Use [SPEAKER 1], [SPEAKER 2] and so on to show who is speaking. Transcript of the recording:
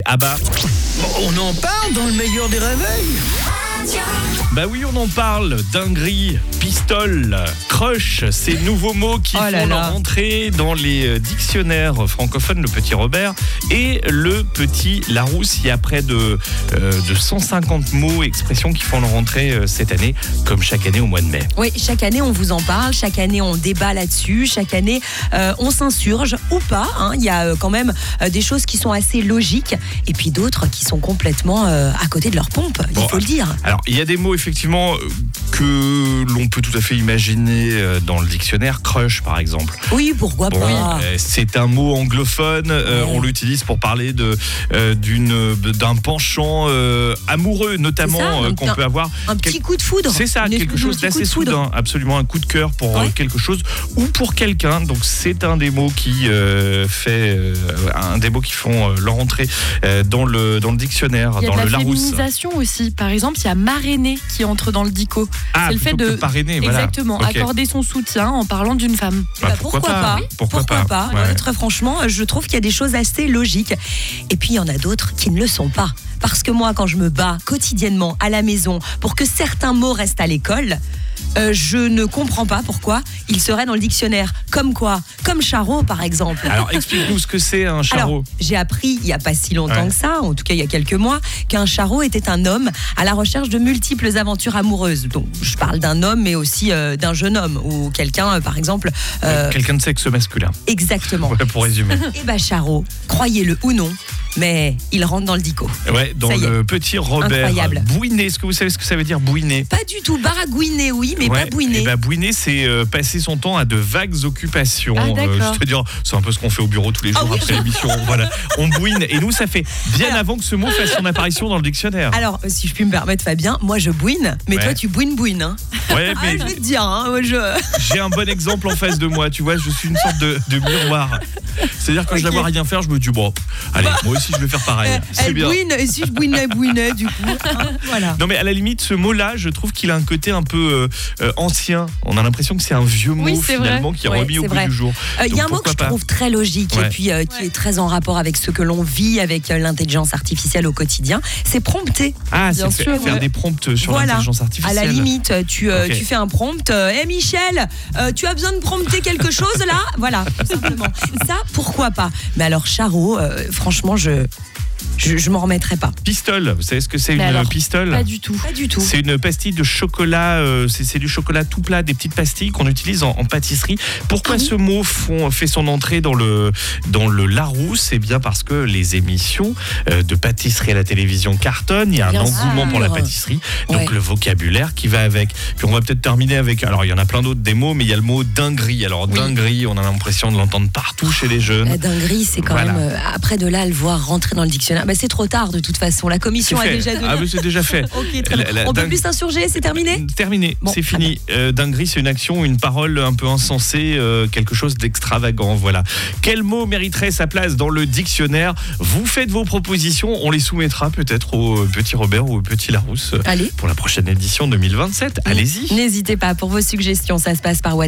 [SPEAKER 1] Ah bah,
[SPEAKER 2] On en parle dans le meilleur des réveils.
[SPEAKER 1] bah oui, on en parle. Dinguerie, pistole, crush, ces nouveaux mots qui font leur entrée dans les dictionnaires francophones, le petit Robert et le petit Larousse. Il y a près de 150 mots et expressions qui font leur entrée cette année, comme chaque année au mois de mai.
[SPEAKER 3] Oui, chaque année on vous en parle, chaque année on débat là-dessus, chaque année on s'insurge ou pas. Il y a quand même des choses qui sont assez logiques et puis d'autres qui sont complètement à côté de leur pompe, il faut le dire.
[SPEAKER 1] Alors, il y a des mots effectivement que l'on peut tout à fait imaginer dans le dictionnaire. Crush, par exemple.
[SPEAKER 3] Oui, pourquoi pas.
[SPEAKER 1] C'est un mot anglophone. On l'utilise pour parler d'un penchant amoureux, notamment
[SPEAKER 3] ça,
[SPEAKER 1] qu'on peut avoir.
[SPEAKER 3] Un petit coup de foudre.
[SPEAKER 1] C'est ça, quelque chose d'assez soudain. Absolument, un coup de cœur pour quelque chose ou pour quelqu'un. Donc, c'est un des mots qui font leur entrée dans le dictionnaire, dans le Larousse.
[SPEAKER 4] Il y a de la féminisation aussi. Par exemple, il y a marrainer qui entre dans le dico.
[SPEAKER 1] C'est le fait de parrainer,
[SPEAKER 4] exactement, accorder son soutien en parlant d'une femme.
[SPEAKER 3] Pourquoi pas. Pourquoi pas. Très franchement, je trouve qu'il y a des choses assez logiques. Et puis, il y en a d'autres qui ne le sont pas. Parce que moi, quand je me bats quotidiennement à la maison pour que certains mots restent à l'école, je ne comprends pas pourquoi ils seraient dans le dictionnaire. Comme quoi ? Comme charreau, par exemple.
[SPEAKER 1] Alors, explique-nous ce que c'est un charreau.
[SPEAKER 3] Alors, j'ai appris il n'y a pas si longtemps que ça, en tout cas il y a quelques mois, qu'un charreau était un homme à la recherche de multiples aventures amoureuses. Donc, je parle d'un homme, mais aussi d'un jeune homme ou quelqu'un, par exemple...
[SPEAKER 1] quelqu'un de sexe masculin.
[SPEAKER 3] Exactement.
[SPEAKER 1] Pour résumer.
[SPEAKER 3] Et charreau, croyez-le ou non, mais il rentre dans le dico.
[SPEAKER 1] Ouais, dans le petit Robert.
[SPEAKER 3] Incroyable.
[SPEAKER 1] Bouiner, est-ce que vous savez ce que ça veut dire, bouiner ?
[SPEAKER 3] Pas du tout. Baragouiner, oui, mais pas bouiner.
[SPEAKER 1] Bouiner, c'est passer son temps à de vagues occupations.
[SPEAKER 4] D'accord.
[SPEAKER 1] Je te dire, c'est un peu ce qu'on fait au bureau tous les jours après l'émission. Voilà, on bouine. Et nous, ça fait bien avant que ce mot fasse son apparition dans le dictionnaire.
[SPEAKER 3] Alors, si je puis me permettre, Fabien, moi je bouine, mais toi tu bouines. Hein.
[SPEAKER 1] Ouais, mais
[SPEAKER 3] je vais te dire,
[SPEAKER 1] j'ai un bon exemple en face de moi. Tu vois, je suis une sorte de miroir. C'est-à-dire que je ne vois rien faire, je me dis allez, moi aussi je vais faire pareil.
[SPEAKER 3] Elle
[SPEAKER 1] bien.
[SPEAKER 3] Bouine, et si je bouinais du coup. Voilà.
[SPEAKER 1] Non mais à la limite, ce mot-là, je trouve qu'il a un côté un peu ancien. On a l'impression que c'est un vieux mot finalement qui est remis au bout du jour.
[SPEAKER 3] Il y a un mot que je trouve très logique et puis qui est très en rapport avec ce que l'on vit avec l'intelligence artificielle au quotidien. C'est prompter.
[SPEAKER 1] Ah, c'est faire des prompts sur l'intelligence artificielle.
[SPEAKER 3] À la limite, tu fais un prompt. Michel, tu as besoin de prompter quelque chose là ? Voilà, tout simplement. Ça, pourquoi pas ? Mais alors, charreau, franchement, je m'en remettrai pas.
[SPEAKER 1] Pistole, vous savez ce que c'est une pistole ?
[SPEAKER 4] Pas du tout.
[SPEAKER 1] C'est une pastille de chocolat, c'est du chocolat tout plat, des petites pastilles qu'on utilise en pâtisserie. Pourquoi ce mot fait son entrée dans le Larousse ? C'est bien parce que les émissions de pâtisserie à la télévision cartonnent, il y a un engouement pour la pâtisserie, donc le vocabulaire qui va avec. Puis on va peut-être terminer avec, alors il y en a plein d'autres des mots, mais il y a le mot dinguerie. Alors dinguerie, on a l'impression de l'entendre partout chez les jeunes.
[SPEAKER 3] La dinguerie, c'est quand même, après de là, le voir rentrer dans le dictionnaire. C'est trop tard de toute façon. La commission a déjà donné.
[SPEAKER 1] Ah, mais c'est déjà fait.
[SPEAKER 3] Ok, très bien. On peut plus s'insurger, c'est terminé ?
[SPEAKER 1] Terminé, c'est fini. Dinguerie, c'est une action, une parole un peu insensée, quelque chose d'extravagant. Voilà. Quel mot mériterait sa place dans le dictionnaire ? Vous faites vos propositions, on les soumettra peut-être au petit Robert ou au petit Larousse pour la prochaine édition 2027. Allez-y.
[SPEAKER 3] N'hésitez pas pour vos suggestions, ça se passe par WhatsApp.